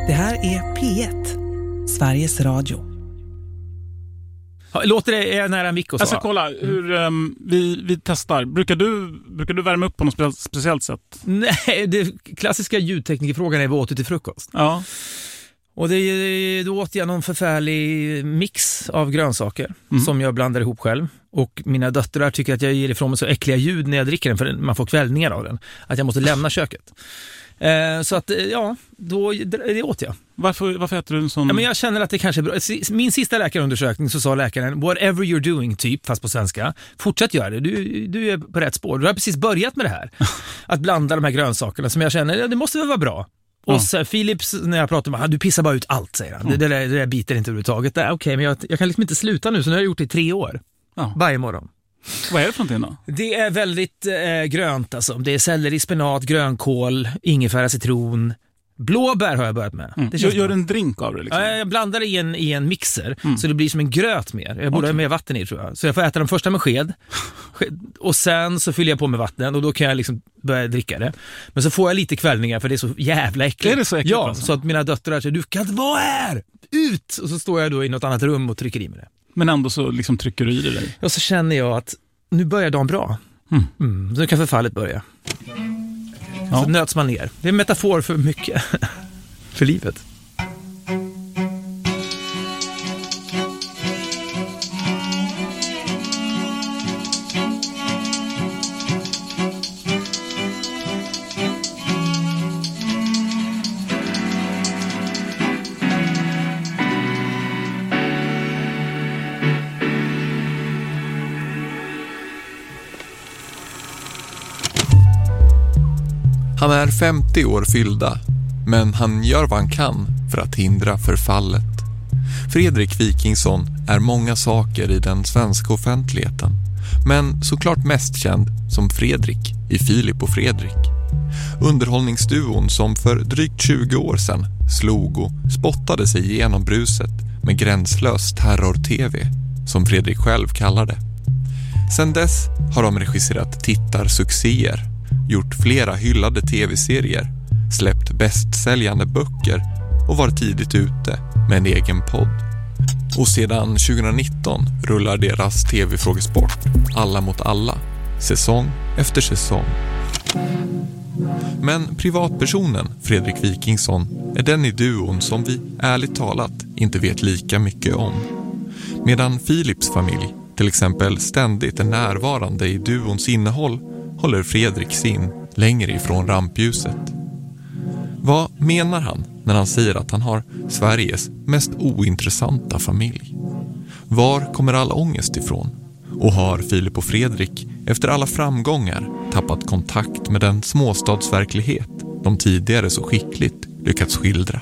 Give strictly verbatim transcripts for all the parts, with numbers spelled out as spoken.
Det här är P ett, Sveriges Radio. Ja, låter det är nära en mick och så? Jag ska kolla hur um, vi, vi testar. Brukar du, brukar du värma upp på något spe- speciellt sätt? Nej, det klassiska ljudteknikerfrågan är vad åt du till frukost? Ja. Och det, då åt jag någon förfärlig mix av grönsaker mm. som jag blandar ihop själv. Och mina döttrar tycker att jag ger ifrån mig så äckliga ljud när jag dricker den, för man får kvällningar av den. Att jag måste lämna köket. Eh, så att, ja, då, det åt jag. Varför, varför äter du en sån? Ja, men jag känner att det kanske är bra. Min sista läkarundersökning så sa läkaren, whatever you're doing, typ, fast på svenska, fortsätt göra det. Du, du är på rätt spår. Du har precis börjat med det här. Att blanda de här grönsakerna som jag känner, ja, det måste väl vara bra. Och så Philips, när jag pratar med honom, du pissar bara ut allt, säger han. Mm. Det, det, där, det där biter inte överhuvudtaget. Okej, okay, men jag, jag kan liksom inte sluta nu, så nu har jag gjort det i tre år. Ja. Varje morgon. Vad är det för någonting då? Det är väldigt eh, grönt alltså. Det är selleri, spenat, grönkål, ingefära, citron. Blåbär har jag börjat med. Mm. Det gör, gör en drink av det liksom? Ja, jag blandar det i en, i en mixer mm. så det blir som en gröt mer. Jag borde okay. ha mer vatten i, tror jag. Så jag får äta den första med sked. Och sen så fyller jag på med vatten och då kan jag liksom börja dricka det. Men så får jag lite kvällningar för det är så jävla äckligt. Är det så äckligt? Ja, alltså? Så att mina döttrar säger, du kan inte vara här! Ut! Och så står jag då i något annat rum och trycker i mig det. Men ändå så liksom trycker du i det dig? Och så känner jag att nu börjar dagen bra. Mm. Mm, så kan förfallet börja. Ja. Så nöts man ner. Det är en metafor för mycket. För livet. Han är femtio år fyllda, men han gör vad han kan för att hindra förfallet. Fredrik Wikingsson är många saker i den svenska offentligheten, men såklart mest känd som Fredrik i Filip och Fredrik. Underhållningsduon som för drygt tjugo år sedan slog och spottade sig igenom bruset med gränslös terror-tv, som Fredrik själv kallar det. Sen dess har de regisserat tittarsuccéer, gjort flera hyllade tv-serier, släppt bästsäljande böcker och var tidigt ute med en egen podd. Och sedan tjugonitton rullar deras tv-frågesport Alla mot alla, säsong efter säsong. Men privatpersonen Fredrik Wikingsson är den i duon som vi ärligt talat inte vet lika mycket om. Medan Philips familj till exempel ständigt är närvarande i duons innehåll, håller Fredrik sin längre ifrån rampljuset. Vad menar han när han säger att han har Sveriges mest ointressanta familj? Var kommer all ångest ifrån? Och har Filip och Fredrik efter alla framgångar tappat kontakt med den småstadsverklighet de tidigare så skickligt lyckats skildra?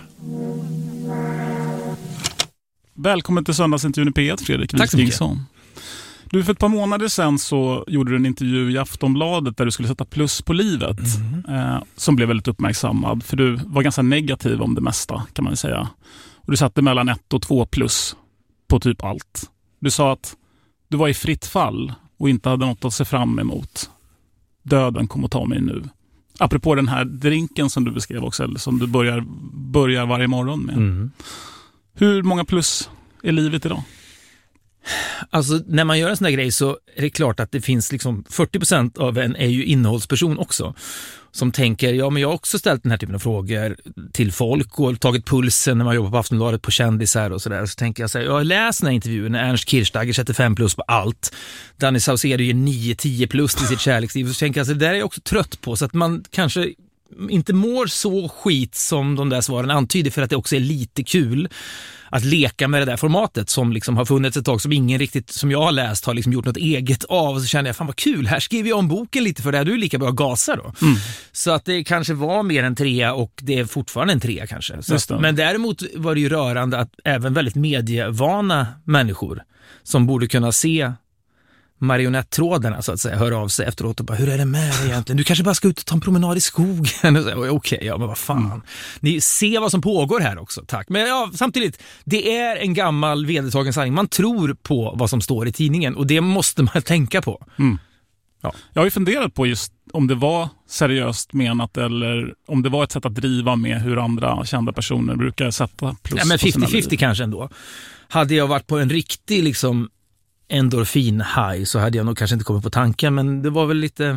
Välkommen till söndagsintervjun i P ett, Fredrik Wikingsson. Du, för ett par månader sedan så gjorde du en intervju i Aftonbladet där du skulle sätta plus på livet. Mm. Eh, som blev väldigt uppmärksammad. För du var ganska negativ om det mesta, kan man säga. Och du satte mellan ett och två plus på typ allt. Du sa att du var i fritt fall och inte hade något att se fram emot. Döden kommer att ta mig nu. Apropå den här drinken som du beskrev också, eller som du börjar, börjar varje morgon med. Mm. Hur många plus är livet idag? Alltså när man gör en sån här grej så är det klart att det finns liksom fyrtio procent av en är ju innehållsperson också. Som tänker, ja men jag har också ställt den här typen av frågor till folk och tagit pulsen när man jobbar på Aftonbladet på kändisar och sådär. Så tänker jag så här, jag har läst den här intervjun när Ernst Kirchsteiger sätter fem plus på allt. Danny Saucedo ger nio tio plus till sitt kärleksliv. Så tänker jag, så det där är jag också trött på, så att man kanske inte mår så skit som de där svaren antyder, för att det också är lite kul att leka med det där formatet som liksom har funnits ett tag, som ingen riktigt, som jag har läst, har liksom gjort något eget av. Och så känner jag, fan vad kul, här skriver jag om boken lite för det här, du är lika bra gasa då. Mm. Så att det kanske var mer än trea, och det är fortfarande en trea kanske. Så, men däremot var det ju rörande att även väldigt medievana människor som borde kunna se marionettrådarna så att säga hör av sig efteråt och bara, hur är det med dig egentligen? Du kanske bara ska ut och ta en promenad i skogen. Okej, okay, ja men vad fan. Mm. Ni ser vad som pågår här också, tack. Men ja, samtidigt, det är en gammal vedertagen sanning. Man tror på vad som står i tidningen, och det måste man tänka på. Mm. Ja. Jag har ju funderat på just om det var seriöst menat eller om det var ett sätt att driva med hur andra kända personer brukar sätta plus. Ja, men femtio femtio kanske ändå. Hade jag varit på en riktig liksom endorfin-high så hade jag nog kanske inte kommit på tanken, men det var väl lite...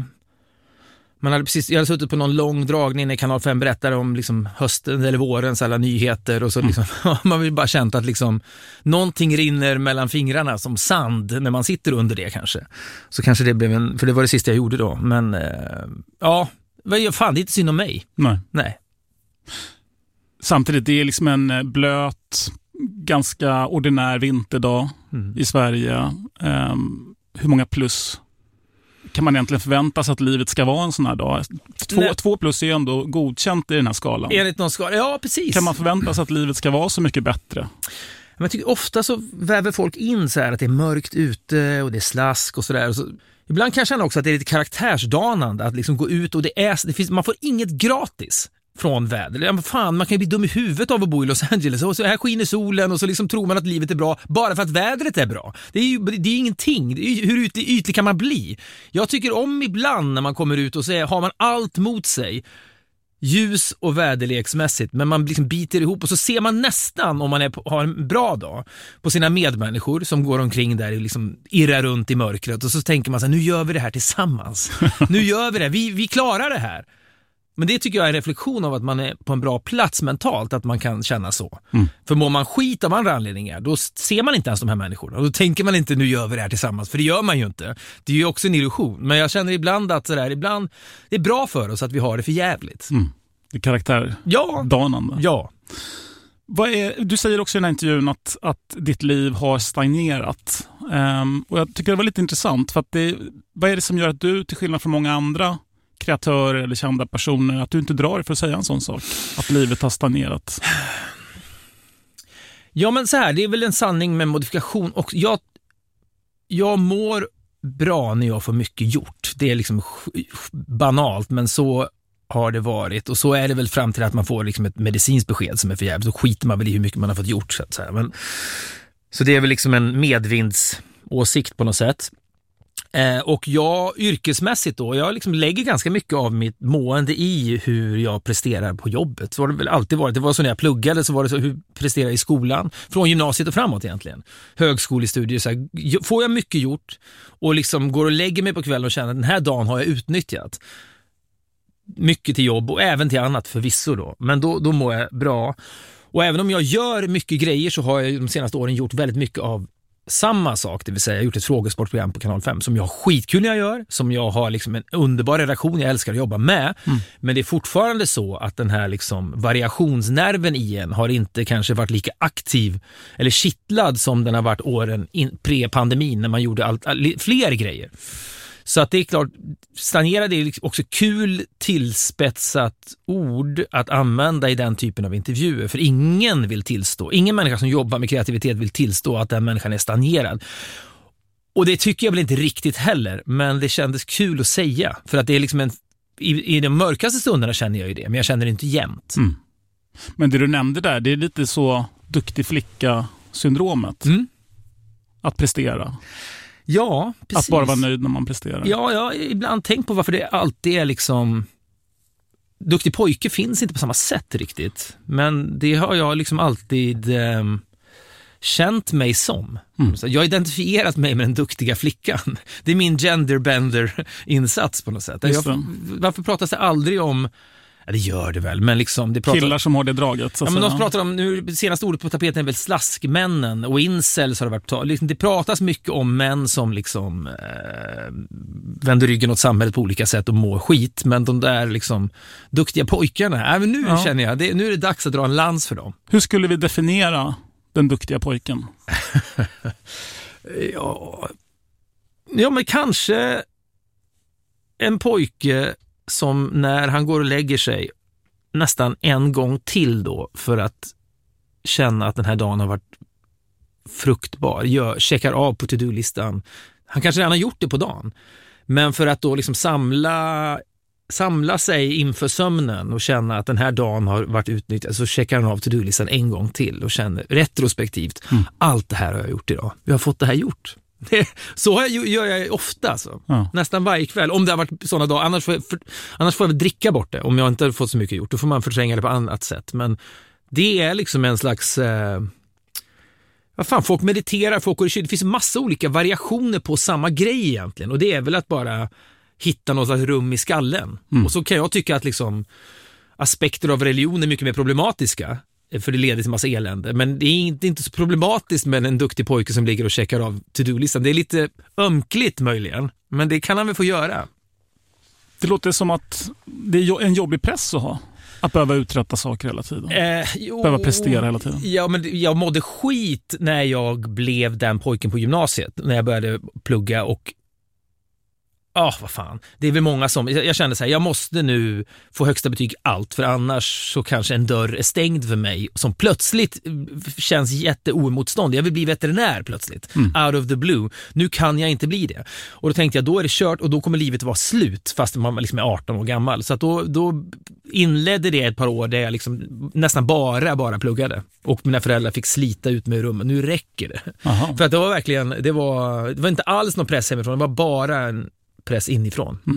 Man hade precis, jag hade suttit på någon lång dragning när Kanal fem berättade om liksom hösten eller vårens alla nyheter och så liksom, mm. man vill bara känt att liksom någonting rinner mellan fingrarna som sand när man sitter under det kanske. Så kanske det blev en, för det var det sista jag gjorde då. Men eh, ja, fan det är inte synd om mig. Nej. Nej. Samtidigt, det är liksom en blöt, ganska ordinär vinterdag mm. i Sverige. Um, hur många plus kan man egentligen förvänta sig att livet ska vara en sån här dag? Två, två plus är ju ändå godkänt i den här skalan. Enligt någon skala, ja precis. Kan man förvänta sig att livet ska vara så mycket bättre? Men jag tycker ofta så väver folk in så här att det är mörkt ute och det är slask och sådär. Så ibland kan jag känna också att det är lite karaktärsdanande att liksom gå ut och det är, det finns, man får inget gratis från väder. Ja, men fan, man kan ju bli dum i huvudet av att bo i Los Angeles och så här skiner solen och så liksom tror man att livet är bra bara för att vädret är bra. Det är ju det är ingenting. Det är, hur ytlig, ytlig kan man bli? Jag tycker om ibland när man kommer ut och säger har man allt mot sig, ljus och väderleksmässigt, men man liksom biter ihop och så ser man nästan, om man är på, har en bra dag, på sina medmänniskor som går omkring där och liksom irrar runt i mörkret och så tänker man så här, nu gör vi det här tillsammans. Nu gör vi det, vi, vi klarar det här. Men det tycker jag är en reflektion av att man är på en bra plats mentalt, att man kan känna så. Mm. För mår man skit av andra anledningar, då ser man inte ens de här människorna. Och då tänker man inte, nu gör vi det här tillsammans, för det gör man ju inte. Det är ju också en illusion. Men jag känner ibland att sådär, ibland, det är bra för oss att vi har det för jävligt. Mm. Det är karaktärdanande. Ja. ja. Vad är, du säger också i den här intervjun att, att ditt liv har stagnerat. Um, och jag tycker det var lite intressant, för att det, vad är det som gör att du, till skillnad från många andra kreatörer eller kända personer, att du inte drar för att säga en sån sak, att livet har stagnerat? Ja, men så här, det är väl en sanning med modifikation, och jag, jag mår bra när jag får mycket gjort. Det är liksom banalt, men så har det varit, och så är det väl fram till att man får liksom ett medicinskt besked som är för jävligt, så skiter man väl i hur mycket man har fått gjort, så att säga. Men, så det är väl liksom en medvindsåsikt på något sätt. Eh, och jag yrkesmässigt då, jag liksom lägger ganska mycket av mitt mående i hur jag presterar på jobbet. Så har det väl alltid varit. Det var så när jag pluggade, så var det så hur jag presterar i skolan. Från gymnasiet och framåt egentligen. Högskolestudier, så här, får jag mycket gjort och liksom går och lägger mig på kvällen och känner att den här dagen har jag utnyttjat. Mycket till jobb och även till annat förvisso då. Men då, då mår jag bra. Och även om jag gör mycket grejer, så har jag de senaste åren gjort väldigt mycket av samma sak, det vill säga jag har gjort ett frågesportprogram på Kanal fem som jag har skitkul när jag gör, som jag har liksom en underbar redaktion jag älskar att jobba med, mm. men det är fortfarande så att den här liksom variationsnerven i en har inte kanske varit lika aktiv eller kittlad som den har varit åren in, pre-pandemin när man gjorde allt, all, fler grejer. Så att det är klart, stagnera, det är också kul tillspetsat ord att använda i den typen av intervjuer. För ingen vill tillstå, ingen människa som jobbar med kreativitet vill tillstå att den människan är stagnerad. Och det tycker jag väl inte riktigt heller, men det kändes kul att säga. För att det är liksom en, i, i de mörkaste stunderna känner jag ju det, men jag känner det inte jämt. Mm. Men det du nämnde där, det är lite så duktig flicka-syndromet. Mm. Att prestera. Ja, precis. Att bara vara nöjd när man presterar. Ja, jag har ibland tänkt på varför det alltid är liksom... Duktig pojke finns inte på samma sätt riktigt. Men det har jag liksom alltid eh, känt mig som. Mm. Jag har identifierat mig med den duktiga flickan. Det är min genderbender-insats på något sätt. Jag, varför pratas det aldrig om... Ja, det gör det väl, men liksom... Det pratar, killar som har det draget. Så ja, men de pratar om, nu senaste ordet på tapeten är väl slaskmännen och incels har det varit. Liksom, det pratas mycket om män som liksom eh, vänder ryggen åt samhället på olika sätt och mår skit, men de där liksom duktiga pojkarna, även nu ja. känner jag, det, nu är det dags att dra en lans för dem. Hur skulle vi definiera den duktiga pojken? ja, ja, men kanske en pojke som när han går och lägger sig nästan en gång till då för att känna att den här dagen har varit fruktbar, gör, checkar av på to-do-listan. Han kanske redan har gjort det på dagen, men för att då liksom samla samla sig inför sömnen och känna att den här dagen har varit utnyttjad, så checkar han av to-do-listan en gång till och känner retrospektivt, mm. allt det här har jag gjort idag. Vi har fått det här gjort. Så gör jag ofta alltså. Ja. Nästan varje kväll. Om det har varit sådana dagar. Annars får, jag, för, annars får jag väl dricka bort det. Om jag inte har fått så mycket gjort. Då får man förtränga det på annat sätt. Men det är liksom en slags... Eh, vad fan, folk mediterar, folk går i kyl. Det finns massa olika variationer på samma grej egentligen. Och det är väl att bara hitta något slags rum i skallen. Mm. Och så kan jag tycka att liksom aspekter av religion är mycket mer problematiska. För det leder till massa elände. Men det är inte, inte så problematiskt med en duktig pojke som ligger och checkar av to-do-listan. Det är lite ömkligt möjligen. Men det kan han väl få göra. Det låter som att det är en jobbig press att ha. Att behöva uträtta saker hela tiden. Eh, jo, behöva prestera hela tiden. Ja, men jag mådde skit när jag blev den pojken på gymnasiet. När jag började plugga och... Ja, oh, vad fan. Det är väl många som... Jag, jag kände så här, jag måste nu få högsta betyg allt. För annars så kanske en dörr är stängd för mig. Som plötsligt känns jätteoemotstånd. Jag vill bli veterinär plötsligt. Mm. Out of the blue. Nu kan jag inte bli det. Och då tänkte jag, då är det kört och då kommer livet vara slut. Fast man liksom är arton år gammal. Så att då, då inledde det ett par år där jag liksom nästan bara, bara pluggade. Och mina föräldrar fick slita ut med rummet. Nu räcker det. Aha. För att det var verkligen... Det var, det var inte alls någon press hemifrån. Det var bara en... press inifrån. Mm.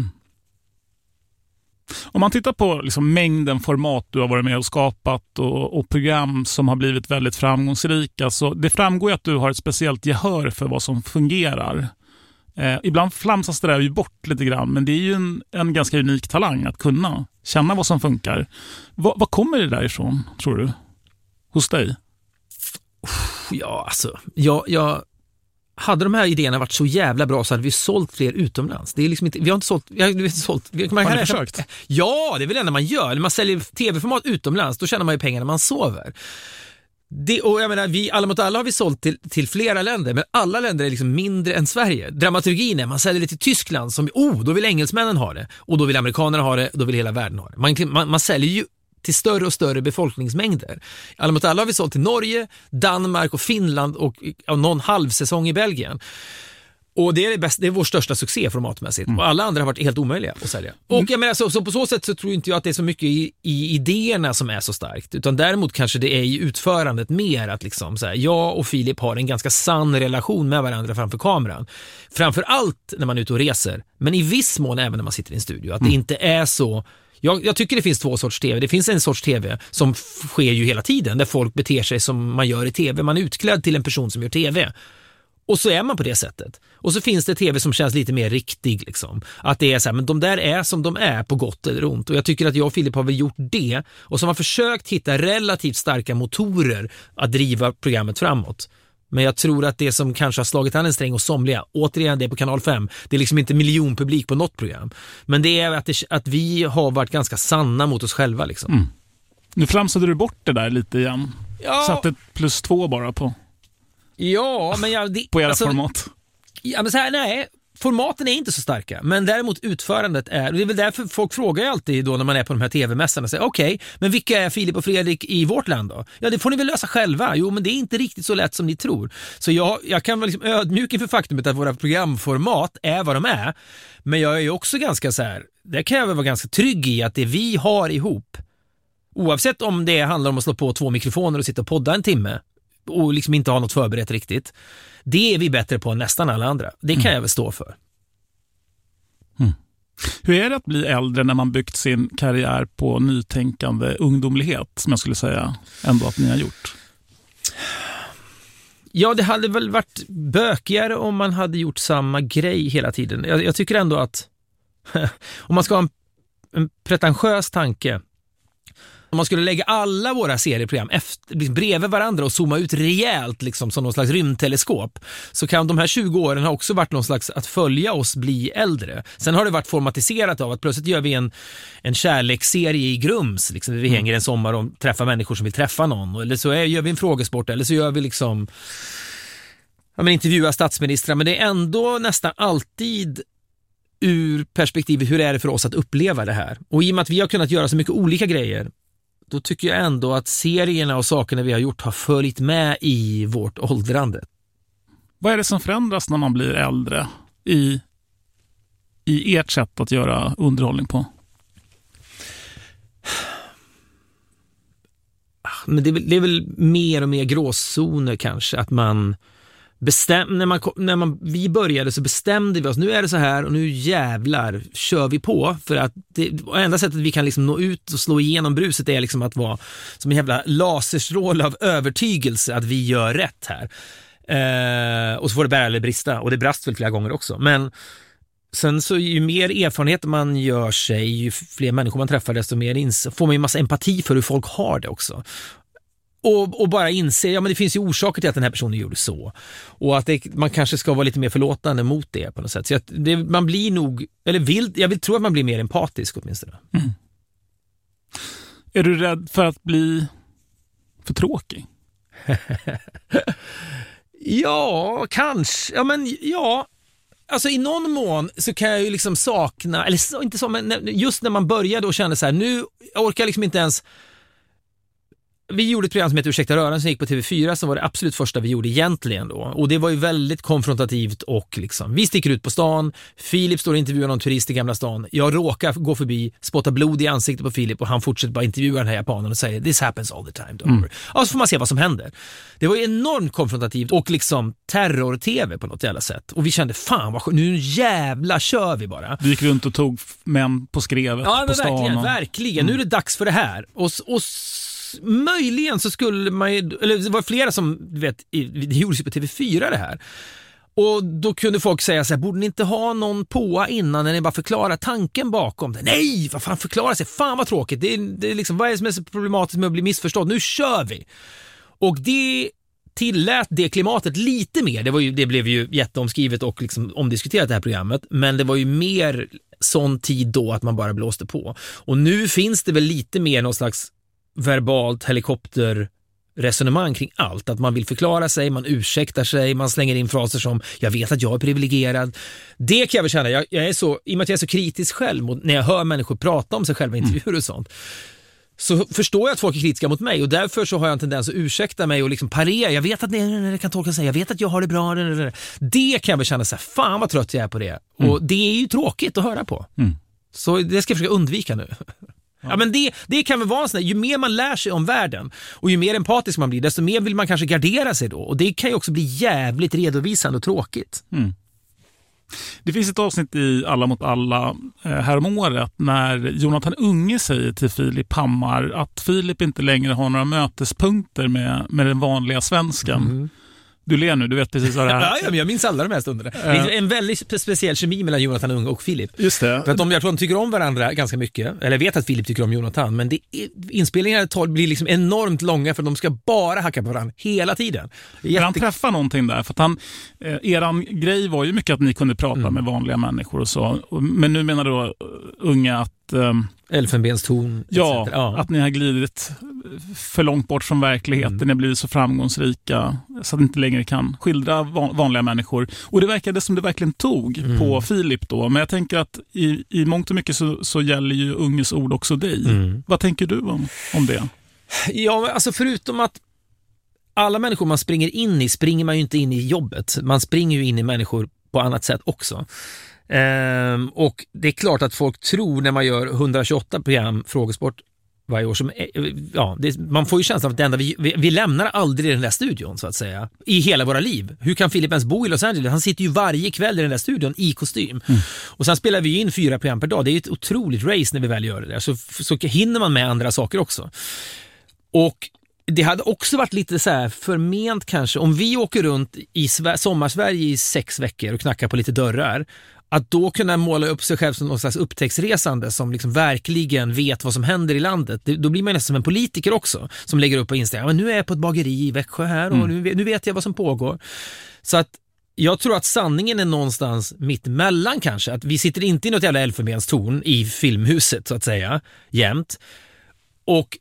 Om man tittar på liksom mängden format du har varit med och skapat och, och program som har blivit väldigt framgångsrika, så det framgår ju att du har ett speciellt gehör för vad som fungerar. Eh, ibland flamsas det där ju bort lite grann, men det är ju en, en ganska unik talang att kunna känna vad som funkar. Va, vad kommer det där ifrån, tror du? Hos dig? Ja, alltså, jag... jag... Hade de här idéerna varit så jävla bra så hade vi sålt fler utomlands. Det är liksom inte, vi har inte sålt... Vi har, vi har inte sålt vi, man, har ni försökt? Ja, det är väl det enda man gör. När man säljer tv-format utomlands, då tjänar man ju pengar när man sover. Det, och jag menar, vi, alla mot alla har vi sålt till, till flera länder, men alla länder är liksom mindre än Sverige. Dramaturgin är, man säljer det till Tyskland som, oh, då vill engelsmännen ha det. Och då vill amerikanerna ha det, då vill hela världen ha det. Man, man, man säljer ju till större och större befolkningsmängder. Alla mot alla har vi sålt till Norge, Danmark och Finland och, och någon halvsäsong i Belgien. Och det är, det, bästa, det är vår största succé formatmässigt. Mm. Och alla andra har varit helt omöjliga att sälja. Mm. Och jag menar, så, så på så sätt så tror inte jag att det är så mycket i, i idéerna som är så starkt. Utan däremot kanske det är i utförandet mer att liksom, så här, jag och Filip har en ganska sann relation med varandra framför kameran. Framför allt när man är ute och reser. Men i viss mån även när man sitter i en studio. Att mm. det inte är så... Jag, jag tycker det finns två sorts tv. Det finns en sorts tv som f- sker ju hela tiden. Där folk beter sig som man gör i tv. Man är utklädd till en person som gör tv. Och så är man på det sättet. Och så finns det tv som känns lite mer riktig. Liksom. Att det är så här, men de där är som de är på gott eller ont. Och jag tycker att jag och Filip har väl gjort det. Och som har försökt hitta relativt starka motorer att driva programmet framåt. Men jag tror att det som kanske har slagit an en sträng och somliga, återigen det är på kanal fem, det är liksom inte miljonpublik på något program. Men det är att, det, att vi har varit ganska sanna mot oss själva. Liksom. Mm. Nu flamsade du bort det där lite igen. Ja. Satte plus två bara på. Ja, men jag... Det, på era alltså, format. Ja, men så här, nej... Formaten är inte så starka, men däremot utförandet är, och det är väl därför folk frågar ju alltid då när man är på de här tv-mässorna och säger, okej, okay, men vilka är Filip och Fredrik i vårt land då? Ja, det får ni väl lösa själva. Jo, men det är inte riktigt så lätt som ni tror. Så jag, jag kan vara liksom ödmjuk inför faktumet att våra programformat är vad de är, men jag är ju också ganska så här, det kan jag väl vara ganska trygg i att det vi har ihop, oavsett om det handlar om att slå på två mikrofoner och sitta och podda en timme och liksom inte ha något förberett riktigt, det är vi bättre på än nästan alla andra. Det kan mm. jag väl stå för. Mm. Hur är det att bli äldre när man byggt sin karriär på nytänkande ungdomlighet, som jag skulle säga ändå att ni har gjort? Ja, det hade väl varit bökigare om man hade gjort samma grej hela tiden. Jag, jag tycker ändå att om man ska ha en, en pretentiös tanke, om man skulle lägga alla våra serieprogram efter, liksom bredvid varandra och zooma ut rejält liksom, som någon slags rymdteleskop, så kan de här tjugo åren ha också varit någon slags att följa oss bli äldre. Sen har det varit formatiserat av att plötsligt gör vi en, en kärleksserie i Grums, liksom, där vi mm. hänger en sommar och träffar människor som vill träffa någon. Eller så är, gör vi en frågesport, eller så gör vi liksom ja, men intervjua statsministrar. Men det är ändå nästan alltid ur perspektivet hur är det för oss att uppleva det här. Och i och med att vi har kunnat göra så mycket olika grejer, då tycker jag ändå att serierna och sakerna vi har gjort har följt med i vårt åldrande. Vad är det som förändras när man blir äldre i, i ert sätt att göra underhållning på? Men det är, väl, det är väl mer och mer gråzoner kanske. Att man, bestäm, när man, när man, vi började så bestämde vi oss, nu är det så här och nu jävlar kör vi på, för att det enda sättet vi kan liksom nå ut och slå igenom bruset är liksom att vara som en jävla laserstråle av övertygelse att vi gör rätt här. Eh, och så får det bära eller brista, och det brast väl flera gånger också, men sen så ju mer erfarenhet man gör sig, ju fler människor man träffar, desto mer ins- får man ju massa empati för hur folk har det också. Och, och bara inse, ja men det finns ju orsaker till att den här personen gjorde så. Och att det, man kanske ska vara lite mer förlåtande mot det på något sätt. Så att det, man blir nog, eller vill, jag vill tro att man blir mer empatisk åtminstone. Mm. Är du rädd för att bli för tråkig? Ja, kanske. Ja men ja. Alltså i någon mån så kan jag ju liksom sakna, eller så, inte så, men just när man började och kände så här, nu orkar jag liksom inte ens. Vi gjorde ett program som heter Ursäkta röran som gick på T V fyra, som var det absolut första vi gjorde egentligen då. Och det var ju väldigt konfrontativt och liksom, vi sticker ut på stan, Filip står och intervjuar någon turist i Gamla stan. Jag råkar gå förbi, spotta blod i ansiktet på Filip och han fortsätter bara intervjua den här japanen och säger this happens all the time. Mm. Ja, så får man se vad som händer. Det var ju enormt konfrontativt och liksom terror-tv på något jävla sätt. Och vi kände, fan vad nu jävla kör vi bara. Vi gick runt och tog män på skrevet ja, på stan. Ja, verkligen, och... verkligen. Mm. Nu är det dags för det här. Och, och möjligen så skulle man ju, eller det var flera som, du vet, det gjordes ju på T V fyra det här. Och då kunde folk säga så här, borde ni inte ha någon påa innan när ni bara förklarar tanken bakom det? Nej, vad fan förklara sig? Fan vad tråkigt. Det är, det är liksom, vad är det som är så problematiskt med att bli missförstådd? Nu kör vi! Och det tillät det klimatet lite mer. Det, var ju, det blev ju jätteomskrivet och liksom omdiskuterat det här programmet. Men det var ju mer sån tid då att man bara blåste på. Och nu finns det väl lite mer någon slags verbalt helikopterresonemang kring allt. Att man vill förklara sig, man ursäktar sig, man slänger in fraser som jag vet att jag är privilegierad. Det kan jag väl känna, jag, jag är så, i och med att jag är så kritisk själv mot, när jag hör människor prata om sig själva i intervjuer och sånt, så förstår jag att folk är kritiska mot mig och därför så har jag en tendens att ursäkta mig och liksom parera. Jag vet att det kan tolka sig, jag vet att jag har det bra. Det kan jag väl känna så här, fan vad trött jag är på det. Mm. Och det är ju tråkigt att höra på. Mm. Så det ska jag försöka undvika nu. Ja, men det, det kan väl vara en sån där, ju mer man lär sig om världen och ju mer empatisk man blir, desto mer vill man kanske gardera sig då. Och det kan ju också bli jävligt redovisande och tråkigt. Mm. Det finns ett avsnitt i Alla mot alla eh, här om året när Jonathan Unge säger till Filip Hammar att Filip inte längre har några mötespunkter med, med den vanliga svenskan. Mm. Du ler nu, du vet precis vad det är. Ja, ja, men jag minns alla de här stunderna. Det är en väldigt speciell kemi mellan Jonathan Unge och Filip. Just det. För att de, jag tror de tycker om varandra ganska mycket. Eller vet att Filip tycker om Jonathan. Men det är, inspelningarna tar, blir liksom enormt långa för de ska bara hacka på varandra hela tiden. Jätte... Han träffar någonting där. För att han, eh, eran grej var ju mycket att ni kunde prata mm. med vanliga människor och så. Men nu menar då Unge att... Eh, Elfenbenstorn. Ja, ja, att ni har glidit för långt bort från verkligheten. Mm. Ni har blivit så framgångsrika så att ni inte längre kan skildra vanliga människor. Och det verkade som det verkligen tog mm. på Filip då. Men jag tänker att i, i mångt och mycket så, så gäller ju Unges ord också dig. Mm. Vad tänker du om, om det? Ja, alltså förutom att alla människor man springer in i springer man ju inte in i jobbet. Man springer ju in i människor på annat sätt också. Um, och det är klart att folk tror när man gör etthundratjugoåtta program frågesport varje år som, ja, det, man får ju känslan av att det enda vi, vi, vi lämnar aldrig den där studion så att säga, i hela våra liv. Hur kan Filip ens bo i Los Angeles? Han sitter ju varje kväll i den där studion i kostym. Mm. Och sen spelar vi in fyra program per dag. Det är ju ett otroligt race när vi väl gör det där. Så, så hinner man med andra saker också. Och det hade också varit lite så här förment kanske, om vi åker runt i sommarsverige i sex veckor och knackar på lite dörrar, att då kunna måla upp sig själv som någon slags upptäcktsresande som liksom verkligen vet vad som händer i landet. Det, då blir man nästan som en politiker också som lägger upp på Instagram. Men nu är jag på ett bageri i Växjö här och mm. nu, nu vet jag vad som pågår. Så att jag tror att sanningen är någonstans mitt mellan kanske. Att vi sitter inte i något jävla elfenbenstorn i filmhuset så att säga, jämt. Och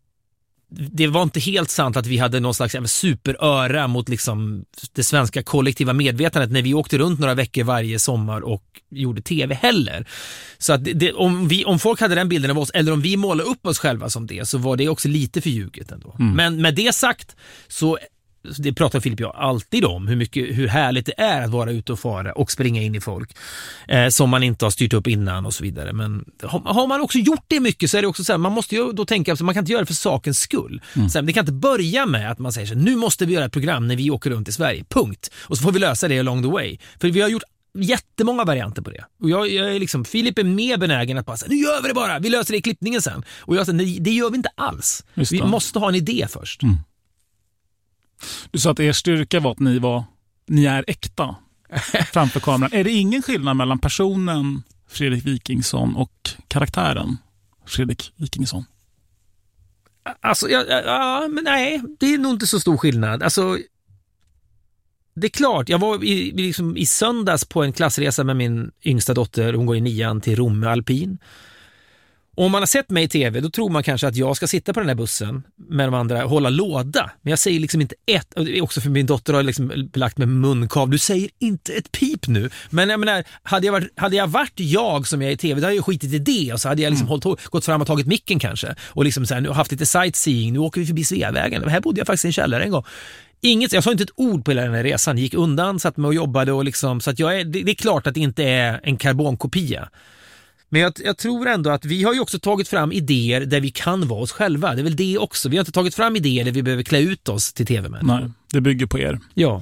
det var inte helt sant att vi hade någon slags superöra mot liksom det svenska kollektiva medvetandet när vi åkte runt några veckor varje sommar och gjorde tv heller. Så att det, om, vi, om folk hade den bilden av oss eller om vi målade upp oss själva som det, så var det också lite för ljuget ändå. Mm. Men med det sagt så det pratar Filip jag alltid om, hur mycket, hur härligt det är att vara ute och fara och springa in i folk eh, som man inte har styrt upp innan och så vidare. Men har, har man också gjort det mycket så är det också så här, man måste ju då tänka att man kan inte göra det för sakens skull. Mm. Så här, det kan inte börja med att man säger så här, nu måste vi göra ett program när vi åker runt i Sverige, punkt. Och så får vi lösa det along the way. För vi har gjort jättemånga varianter på det. Och jag, jag är liksom, Filip är mer benägen att bara säga, nu gör vi det bara, vi löser det i klippningen sen. Och jag säger, nej, det gör vi inte alls. Vi måste ha en idé först. Mm. Du sa att er styrka var att ni var ni är äkta framför kameran. Är det ingen skillnad mellan personen Fredrik Wikingsson och karaktären Fredrik Wikingsson? Alltså, ja, ja, men nej, det är nog inte så stor skillnad. Alltså, det är klart, jag var i, liksom, i söndags på en klassresa med min yngsta dotter, hon går i nian till Romme alpin. Och om man har sett mig i tv, då tror man kanske att jag ska sitta på den här bussen med de andra och hålla låda. Men jag säger liksom inte ett, och det är också för min dotter har liksom belagt med munkav. Du säger inte ett pip nu. Men jag menar, hade jag varit, hade jag, varit jag som jag är i tv, då hade jag skitit i det. Och så hade jag liksom mm. hållit, gått fram och tagit micken kanske. Och liksom så här, nu haft lite sightseeing, nu åker vi förbi Sveavägen. Och här bodde jag faktiskt i en källare en gång. Inget, jag sa inte ett ord på hela den här resan. Gick undan, satt med och jobbade. Och liksom, så att jag är, det, det är klart att det inte är en karbonkopia. Men jag, jag tror ändå att vi har ju också tagit fram idéer där vi kan vara oss själva. Det är väl det också. Vi har inte tagit fram idéer där vi behöver klä ut oss till tv-män. Nej, det bygger på er. Ja.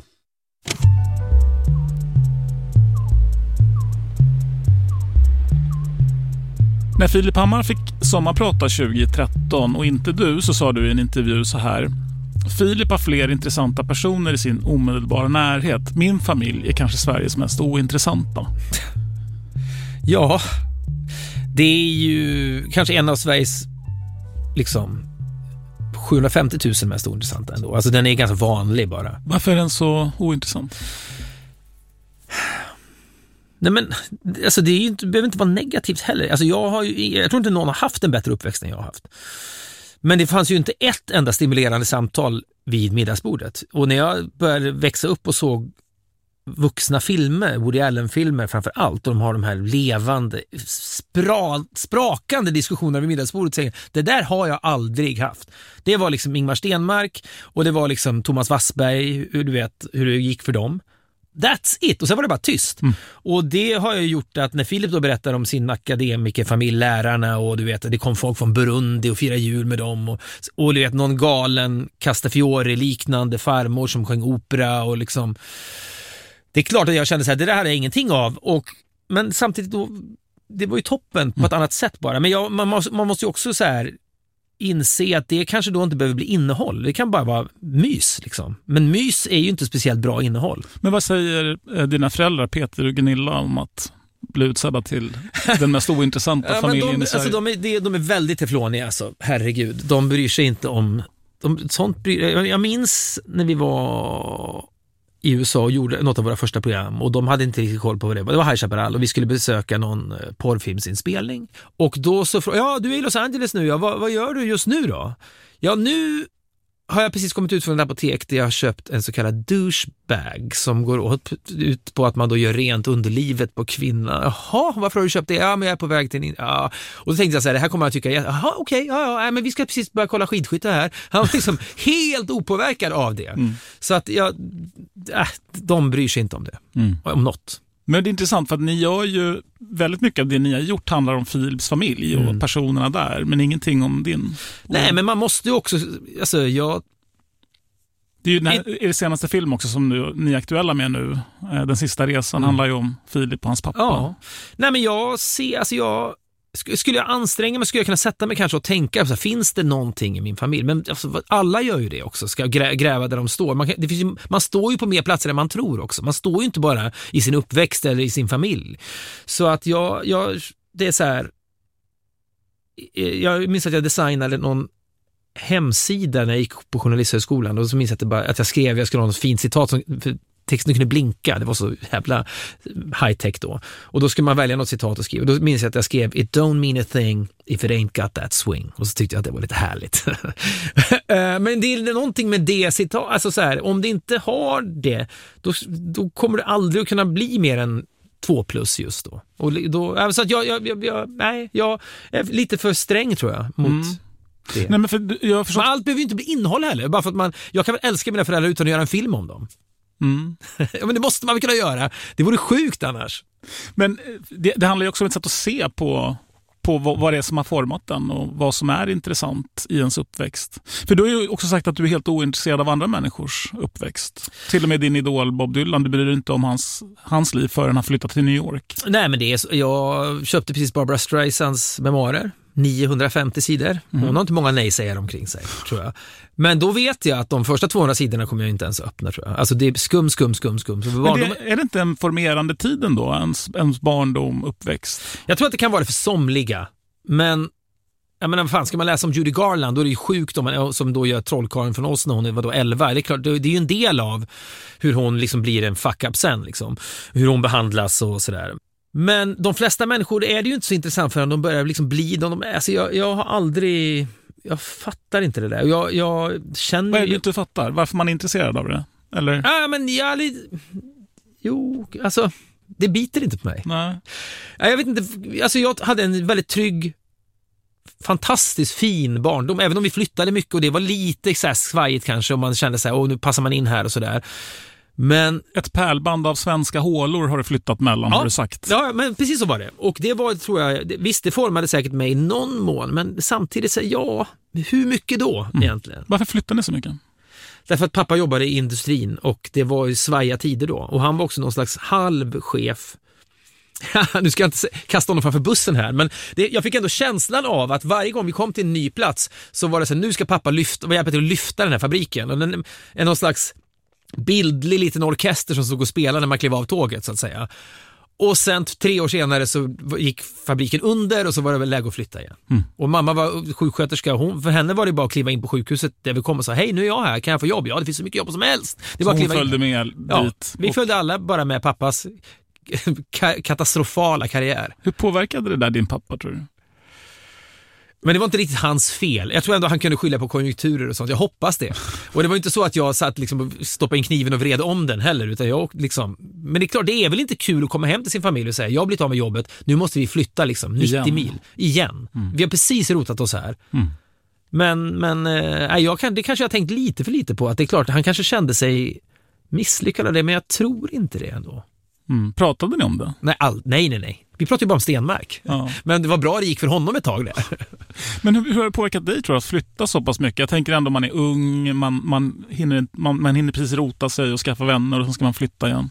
När Filip Hammar fick sommarprata tjugo tretton och inte du, så sa du i en intervju så här: Filip har fler intressanta personer i sin omedelbara närhet. Min familj är kanske Sveriges mest ointressanta. Ja, det är ju kanske en av Sveriges liksom sjuhundrafemtio tusen mest ointressanta ändå. Alltså den är ganska vanlig bara. Varför är den så ointressant? Nej men, alltså det är ju inte, behöver inte vara negativt heller. Alltså jag har ju, jag tror inte någon har haft en bättre uppväxt än jag har haft. Men det fanns ju inte ett enda stimulerande samtal vid middagsbordet. Och när jag började växa upp och såg vuxna filmer, Woody Allen-filmer framför allt, och de har de här levande spra, sprakande diskussioner vid middagsbordet, säger, det där har jag aldrig haft. Det var liksom Ingmar Stenmark och det var liksom Thomas Wassberg, hur du vet hur det gick för dem. That's it. Och sen var det bara tyst. Mm. Och det har ju gjort att när Filip då berättar om sin akademikerfamilj, lärarna, och du vet det kom folk från Burundi och firade jul med dem, och, och du vet någon galen Castafiore liknande farmor som sjöng opera, och liksom det är klart att jag kände så här, det där hade jag ingenting av, och, men samtidigt då, det var ju toppen på ett mm. annat sätt bara. Men jag, man, måste, man måste ju också så här inse att det kanske då inte behöver bli innehåll. Det kan bara vara mys liksom. Men mys är ju inte speciellt bra innehåll. Men vad säger dina föräldrar Peter och Gunilla om att bli utsedda till den mest ointressanta ja, familjen de, i Sverige? Alltså, de, är, de är väldigt tefloniga, alltså. Herregud. De bryr sig inte om de, sånt bryr, jag, jag minns när vi var i U S A och gjorde något av våra första program, och de hade inte riktigt koll på vad det var. Det var High Chaparral och vi skulle besöka någon porrfilmsinspelning. Och då så frågade ja, du är i Los Angeles nu, ja, vad, vad gör du just nu då? Ja, nu har jag precis kommit ut från en apotek där jag har köpt en så kallad douchebag som går ut på att man då gör rent underlivet på kvinnan. Jaha, varför har du köpt det? Ja, men jag är på väg till en... Ja. Och då tänkte jag så här, det här kommer jag att tycka, jaha, okej, okay, ja, ja, men vi ska precis börja kolla skidskytte här. Han var liksom helt opåverkad av det. Mm. Så att jag, äh, de bryr sig inte om det. Mm. Om något. Men det är intressant för att ni gör ju väldigt mycket av det ni har gjort handlar om Filips familj och mm. personerna där, men ingenting om din. Nej, men man måste ju också, alltså jag... Det är ju den här, är det senaste film också som nu, ni är aktuella med nu, Den sista resan, mm. handlar ju om Filip och hans pappa. Ja. Nej, men jag ser, alltså jag... Skulle jag anstränga mig skulle jag kunna sätta mig kanske och tänka så här, finns det någonting i min familj? Men alltså, alla gör ju det också, ska grä, gräva där de står. Man, kan, det finns ju, man står ju på mer platser än man tror också. Man står ju inte bara i sin uppväxt eller i sin familj. Så att jag, jag det är så här, jag minns att jag designade någon hemsida när jag gick på journalisthögskolan, och så minns jag att, det bara, att jag skrev, jag skulle ha något fint citat som texten kunde blinka, det var så jävla high-tech då. Och då skulle man välja något citat och skriva. Och då minns jag att jag skrev It don't mean a thing if it ain't got that swing. Och så tyckte jag att det var lite härligt. Men det är någonting med det citat, alltså så här, om det inte har det, då, då kommer det aldrig att kunna bli mer än två plus just då. Och då så att jag, jag, jag, jag nej, jag är lite för sträng tror jag mot mm. det. Nej, men för jag förstår... Men allt behöver ju inte bli innehåll heller. Bara för att man, jag kan väl älska mina föräldrar utan att göra en film om dem. Mm. Ja, men det måste man väl kunna göra. Det vore sjukt annars. Men det, det handlar ju också om ett sätt att se på, på vad, vad det är som har format den och vad som är intressant i ens uppväxt. För du har ju också sagt att du är helt ointresserad av andra människors uppväxt. Till och med din idol Bob Dylan, du bryr dig inte om hans, hans liv förrän han flyttat till New York. Nej, men det är så, jag köpte precis Barbra Streisands memoarer. niohundrafemtio sidor. Hon mm. har inte många nej-sägare omkring sig, tror jag. Men då vet jag att de första tvåhundra sidorna kommer jag inte ens öppna, tror jag. Alltså det är skum, skum, skum, skum. Så men det, de... Är det inte en formerande tiden då? Ens, ens barndom, uppväxt? Jag tror att det kan vara det för somliga. Men jag menar, vad fan, ska man läsa om Judy Garland, då är det ju sjukt om man, som då gör Trollkarlen från oss när hon var då elva. Det är klart, det är ju en del av hur hon liksom blir en fuck-up sen, liksom. Hur hon behandlas och sådär. Men de flesta människor är det ju inte så intressant för att de börjar liksom bli de, de alltså jag, jag har aldrig, jag fattar inte det där. Jag, jag känner... Vad är det du inte fattar? Varför man är intresserad av det? Eller? Ja, men jag jo, alltså det biter inte på mig. Nej. Jag vet inte, alltså jag hade en väldigt trygg, fantastiskt fin barndom, även om vi flyttade mycket och det var lite så här svajigt kanske och man kände så här, åh, nu passar man in här och så där. Men ett pärlband av svenska hålor har du flyttat mellan, ja, har du sagt. Ja, men precis så var det. Och det var, tror jag, visst det formade säkert mig i någon mån, men samtidigt så ja, hur mycket då mm. egentligen? Varför flyttade ni så mycket? Därför att pappa jobbade i industrin och det var ju svaja tider då. Och han var också någon slags halvchef. Nu ska jag inte kasta honom framför bussen här, men det, jag fick ändå känslan av att varje gång vi kom till en ny plats så var det så här, nu ska pappa lyfta, hjälpa till att lyfta den här fabriken. Och den är någon slags bildlig liten orkester som stod och spelade när man klev av tåget, så att säga. Och sen tre år senare så gick fabriken under och så var det väl läge att flytta igen. Mm. Och mamma var sjuksköterska, hon, för henne var det bara att kliva in på sjukhuset där vi kom och sa, hej, nu är jag här, kan jag få jobb? Ja, det finns så mycket jobb som helst. Det så var hon följde in. Med ja, dit? Vi och... följde alla bara med pappas ka- katastrofala karriär. Hur påverkade det där din pappa, tror du? Men det var inte riktigt hans fel. Jag tror ändå han kunde skylla på konjunkturer och sånt. Jag hoppas det. Och det var inte så att jag satt liksom och stoppade in kniven och vred om den heller. Utan jag liksom... Men det är klart, det är väl inte kul att komma hem till sin familj och säga, jag har blivit av med jobbet, nu måste vi flytta liksom nittio igen. mil. Igen. Mm. Vi har precis rotat oss här. Mm. Men, men äh, jag kan, det kanske jag har tänkt lite för lite på. Att det är klart, han kanske kände sig misslyckad av det, men jag tror inte det ändå. Mm. Pratade ni om det? Nej, all, nej, nej, nej. Vi pratade ju bara om Stenmark. Ja. Men det var bra det gick för honom ett tag där. Men hur, hur har det påverkat dig, tror jag, att flytta så pass mycket? Jag tänker ändå man är ung, man, man, hinner, man, man hinner precis rota sig och skaffa vänner och så ska man flytta igen.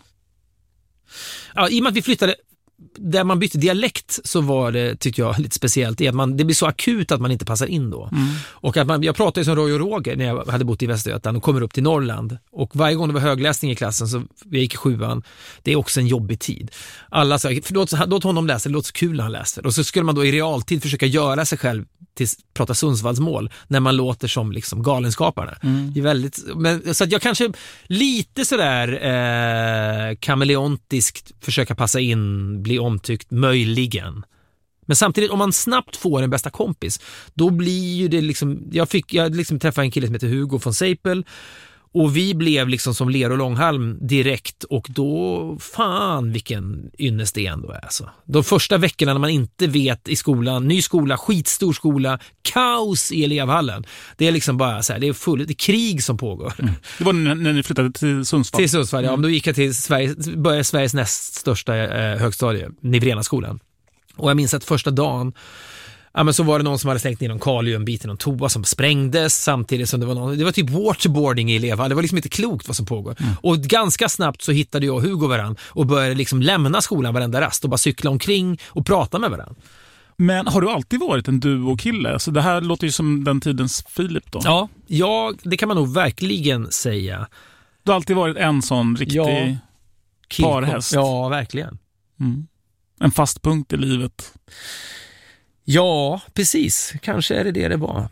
Ja, i och med att vi flyttade där man bytte dialekt så var det, tyckte jag, lite speciellt i att man, det blir så akut att man inte passar in då. Mm. Och att man, jag pratade ju som Roy och Roger när jag hade bott i Västergötland och kommer upp till Norrland. Och varje gång det var högläsning i klassen så jag gick i sjuan, det är också en jobbig tid. Alla sa, låt, låt honom läsa, det låter så kul när han läser. Och så skulle man då i realtid försöka göra sig själv till prata Sundsvallsmål när man låter som liksom galenskaparna. Mm. Det är väldigt, men, så att jag kanske lite sådär eh, kameleontiskt försöka passa in, bli omtyckt, möjligen. Men samtidigt, om man snabbt får en bästa kompis, då blir ju det liksom, jag fick, jag liksom träffade en kille som heter Hugo von Seipel och vi blev liksom som ler och långhalm direkt och då, fan vilken ynnest det ändå är alltså. De första veckorna när man inte vet i skolan, ny skola, skitstor skola, kaos i elevhallen. Det är liksom bara så här, det är fullt, det är krig som pågår. Mm. Det var när, när ni flyttade till Sundsvall? Till Sundsvall, ja. Mm. Då gick jag till Sveriges, började Sveriges näst största eh, högstadie, Nivrena-skolan. Och jag minns att första dagen ja, men så var det någon som hade slängt ner någon kaliumbit i någon toa som sprängdes samtidigt som det var någon, det var typ waterboarding i elevhallen. Det var liksom inte klokt vad som pågår. Mm. Och ganska snabbt så hittade jag och Hugo varann och började liksom lämna skolan varenda rast och bara cykla omkring och prata med varann. Men har du alltid varit en duo-kille? Så det här låter ju som den tidens Filip då. Ja, ja, det kan man nog verkligen säga. Du har alltid varit en sån riktig ja, parhäst. Ja, verkligen. Mm. En fast punkt i livet. Ja, precis. Kanske är det det det var.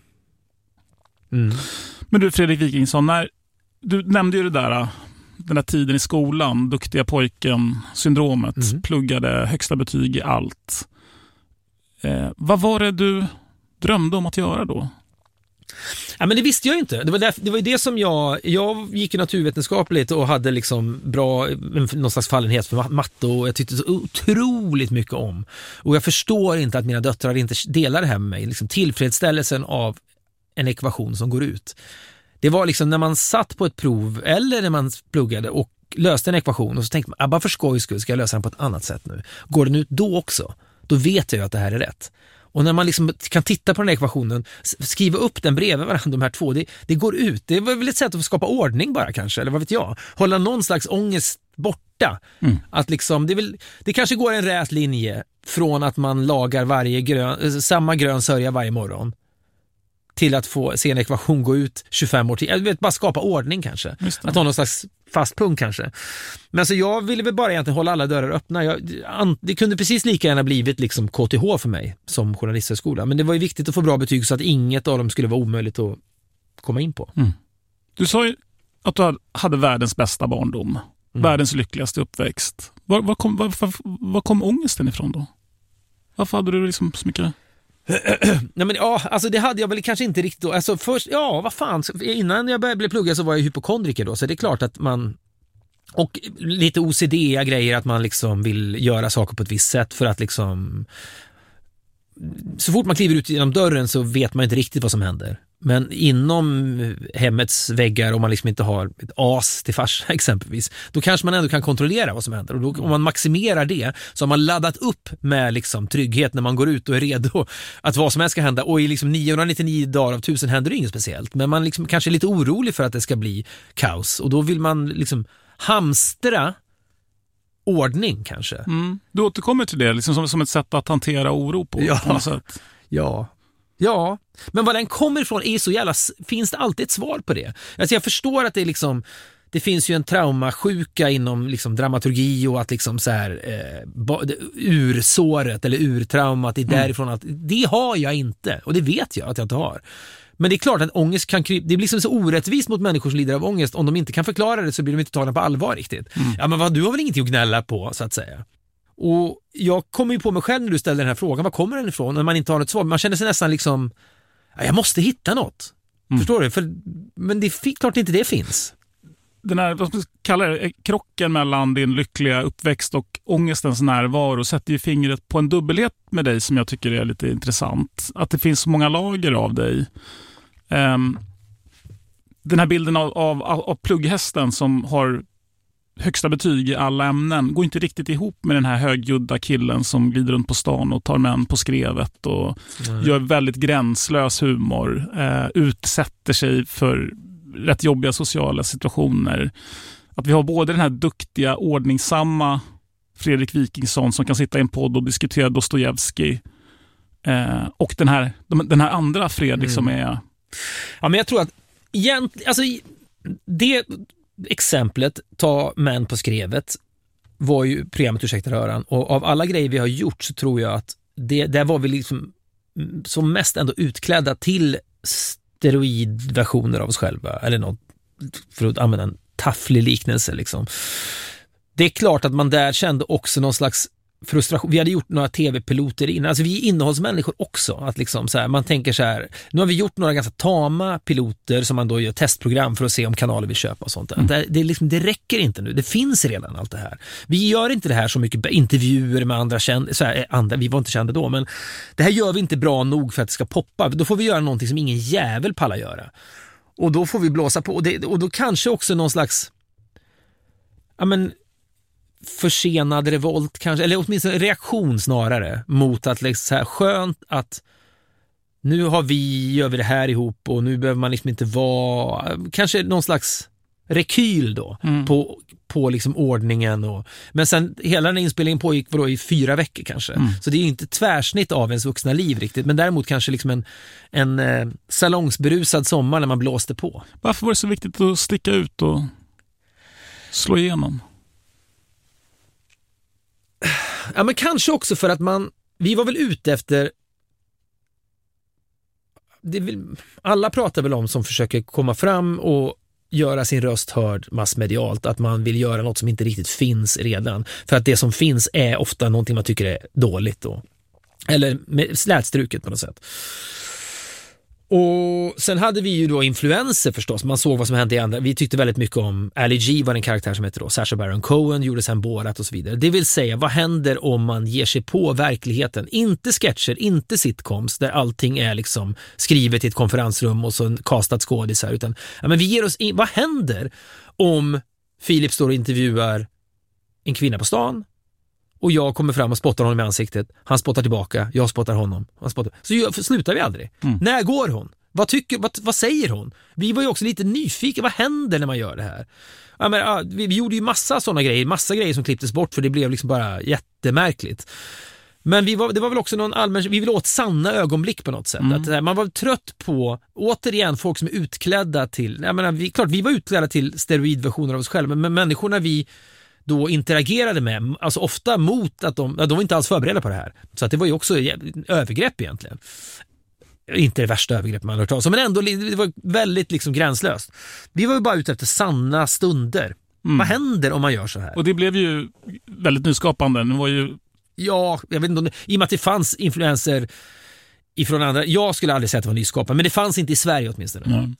Mm. Men du, Fredrik Wikingsson, när du nämnde ju det där, den där tiden i skolan, duktiga pojken, syndromet, mm. pluggade högsta betyg i allt. Eh, vad var det du drömde om att göra då? Ja, men det visste jag inte. Det var, där, det var ju det som jag... Jag gick ju naturvetenskapligt och hade liksom bra, någon slags fallenhet för matte och jag tyckte så otroligt mycket om. Och jag förstår inte att mina döttrar inte delar det här med mig. Liksom tillfredsställelsen av en ekvation som går ut. Det var liksom när man satt på ett prov eller när man pluggade och löste en ekvation och så tänkte man, ah, bara för skojs skull ska jag lösa den på ett annat sätt nu. Går den ut då också, då vet jag ju att det här är rätt. Och när man liksom kan titta på den här ekvationen, skriva upp den bredvid varandra, de här två, det, det går ut. Det var väl ett sätt att skapa ordning bara kanske, eller vad vet jag. Hålla någon slags ångest borta. Mm. Att liksom, det, vill, det kanske går en rät linje från att man lagar varje grön, samma grön sörja varje morgon till att få se en ekvation gå ut tjugofem år till. Jag vet, bara skapa ordning kanske. Att ha någon slags fast punkt kanske. Men så jag ville väl bara egentligen hålla alla dörrar öppna. Jag, det kunde precis lika gärna blivit liksom K T H för mig som journalisthögskola. Men det var ju viktigt att få bra betyg så att inget av dem skulle vara omöjligt att komma in på. Mm. Du sa ju att du hade världens bästa barndom. Mm. Världens lyckligaste uppväxt. Var, var, kom, var, var, var kom ångesten ifrån då? Varför hade du liksom så mycket... Nej men ja, alltså det hade jag väl kanske inte riktigt då. Alltså först, ja vad fan, innan jag började bli plugga så var jag hypokondriker då, så det är klart att man, och lite O C D-grejer att man liksom vill göra saker på ett visst sätt för att liksom, så fort man kliver ut genom dörren så vet man inte riktigt vad som händer. Men inom hemmets väggar, om man liksom inte har ett as till farsa exempelvis, då kanske man ändå kan kontrollera vad som händer. Och då, om man maximerar det så har man laddat upp med liksom trygghet när man går ut och är redo att vad som helst ska hända. Och i liksom niohundranittionio dagar av tusen händer det inget speciellt. Men man liksom kanske är lite orolig för att det ska bli kaos. Och då vill man liksom hamstra ordning kanske. Mm. Du återkommer till det liksom som, som ett sätt att hantera oro på, ja. på något sätt. Ja. Ja, men vad den kommer ifrån är så jävla, finns det alltid ett svar på det? Alltså jag förstår att det är liksom, det finns ju en traumasjuka inom liksom dramaturgi och att liksom så här eh, ursåret eller urtraumat är därifrån att det har jag inte, och det vet jag att jag inte har. Men det är klart att ångest kan krypa, det blir liksom så orättvist mot människor som lider av ångest. Om de inte kan förklara det så blir de inte tagna på allvar riktigt. Mm. Ja men vad, du har väl ingenting att gnälla på så att säga. Och jag kommer ju på mig själv när du ställer den här frågan, var kommer den ifrån när man inte har något svar? Man känner sig nästan liksom, ja, jag måste hitta något. Mm. Förstår du? För, men det är klart inte det finns. Den här, vad man kallar det, krocken mellan din lyckliga uppväxt och ångestens närvaro sätter ju fingret på en dubbelhet med dig som jag tycker är lite intressant. Att det finns så många lager av dig. Um, den här bilden av, av, av plugghästen som har högsta betyg i alla ämnen går inte riktigt ihop med den här högljudda killen som glider runt på stan och tar män på skrevet och mm. gör väldigt gränslös humor, eh, utsätter sig för rätt jobbiga sociala situationer. Att vi har både den här duktiga, ordningsamma Fredrik Wikingsson som kan sitta i en podd och diskutera Dostojevskij eh, och den här, den här andra Fredrik mm. som är... Ja, men jag tror att egentligen, alltså det exemplet, ta män på skrevet, var ju programmet Ursäkta röran, och av alla grejer vi har gjort så tror jag att det, där var vi liksom som mest ändå utklädda till steroidversioner av oss själva, eller något, för att använda en tafflig liknelse liksom. Det är klart att man där kände också någon slags frustration. Vi hade gjort några tv-piloter innan. Alltså vi är innehållsmänniskor också. Att liksom så här, man tänker så här, nu har vi gjort några ganska tama piloter som man då gör testprogram för att se om kanaler vill köpa och sånt. Mm. Det, det, är liksom, det räcker inte nu. Det finns redan allt det här. Vi gör inte det här så mycket intervjuer med andra kända, så här, andra, vi var inte kända då, men det här gör vi inte bra nog för att det ska poppa. Då får vi göra någonting som ingen jävel pallar göra. Och då får vi blåsa på. Och, det, och då kanske också någon slags, ja men, försenad revolt kanske, eller åtminstone reaktion snarare mot att liksom så här, skönt att nu har vi, gör vi det här ihop och nu behöver man liksom inte vara, kanske någon slags rekyl då mm. på, på liksom ordningen och, men sen hela den inspelningen pågick då i fyra veckor kanske, mm. så det är ju inte tvärsnitt av ens vuxna liv riktigt, men däremot kanske liksom en, en eh, salongsberusad sommar när man blåste på. Varför var det så viktigt att sticka ut och slå igenom? Ja, men kanske också för att man, vi var väl ute efter, det vill, alla pratar väl om som försöker komma fram och göra sin röst hörd massmedialt, att man vill göra något som inte riktigt finns redan, för att det som finns är ofta någonting man tycker är dåligt då, eller med slätstruket på något sätt. Och sen hade vi ju då influenser förstås. Man såg vad som hände i andra. Vi tyckte väldigt mycket om Ali G, var en karaktär som heter då Sacha Baron Cohen, gjorde sen Borat och så vidare. Det vill säga, vad händer om man ger sig på verkligheten? Inte sketcher, inte sitcoms där allting är liksom skrivet i ett konferensrum och så kastat skådisar, utan ja, men vi ger oss in, vad händer om Filip står och intervjuar en kvinna på stan och jag kommer fram och spottar honom i ansiktet. Han spottar tillbaka, jag spottar honom. Han spottar. Så gör, slutar vi aldrig. Mm. När går hon? Vad, tycker, vad, vad säger hon? Vi var ju också lite nyfikna. Vad händer när man gör det här? Ja, men, ja, vi, vi gjorde ju massa sådana grejer. Massa grejer som klipptes bort för det blev liksom bara jättemärkligt. Men vi var, det var väl också någon allmän... Vi ville åt sanna ögonblick på något sätt. Mm. Att, man var trött på, återigen, folk som är utklädda till... Jag menar, vi, klart, vi var utklädda till steroidversioner av oss själva, men människorna vi då interagerade med, alltså ofta mot att de, ja, de var inte alls förberedda på det här. Så att det var ju också övergrepp egentligen. Inte det värsta övergrepp man har hört talas om, men ändå det var väldigt liksom gränslöst. Vi var ju bara ute efter sanna stunder. Mm. Vad händer om man gör så här? Och det blev ju väldigt nyskapande. Det var ju... Ja, jag vet inte, i och med att det fanns influenser ifrån andra. Jag skulle aldrig säga att det var nyskapande, men det fanns inte i Sverige åtminstone. Mm.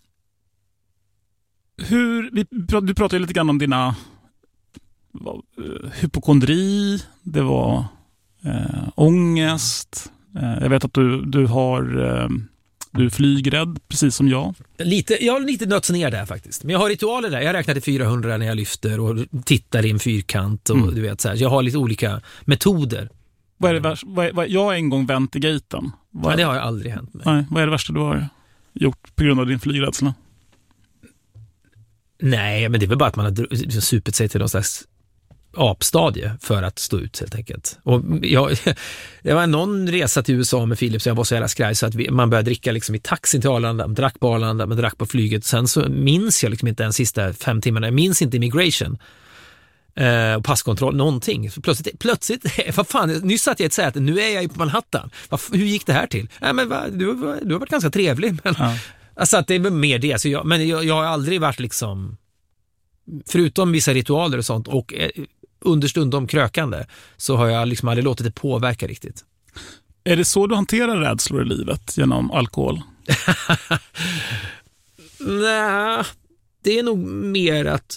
Hur, vi, du pratade ju lite grann om dina var, uh, hypokondri, det var uh, ångest. Uh, jag vet att du, du har uh, du är flygrädd, precis som jag. Lite, jag har lite nöts ner där faktiskt. Men jag har ritualer där. Jag räknar till fyrahundra när jag lyfter och tittar i en fyrkant. Och, mm. du vet, så här. Jag har lite olika metoder. Vad är det värsta? Vad, vad, jag har en gång vänt i gaten. Vad, ja, det har jag aldrig hänt med. Nej, vad är det värsta du har gjort på grund av din flygrädsla? Nej, men det är väl bara att man har supit sig till någon slags apstadie för att stå ut helt enkelt. Och jag, det var någon resa till U S A med Filip så jag var så jävla skraj så att vi, man började dricka liksom i taxin till Arlanda, man drack på Arlanda, man drack på flyget. Sen så minns jag liksom inte den sista fem timmarna, jag minns inte immigration eh, och passkontroll, någonting. Så plötsligt, plötsligt vad fan, nyss satt jag ett sätt, nu är jag på Manhattan. Va, hur gick det här till? Nej, men va, du, du har varit ganska trevlig. Men, ja. Alltså att det är mer det. Så jag, men jag, jag har aldrig varit liksom, förutom vissa ritualer och sånt och eh, understundom krökande, så har jag liksom aldrig låtit det påverka riktigt. Är det så du hanterar rädslor i livet? Genom alkohol? Nej, det är nog mer att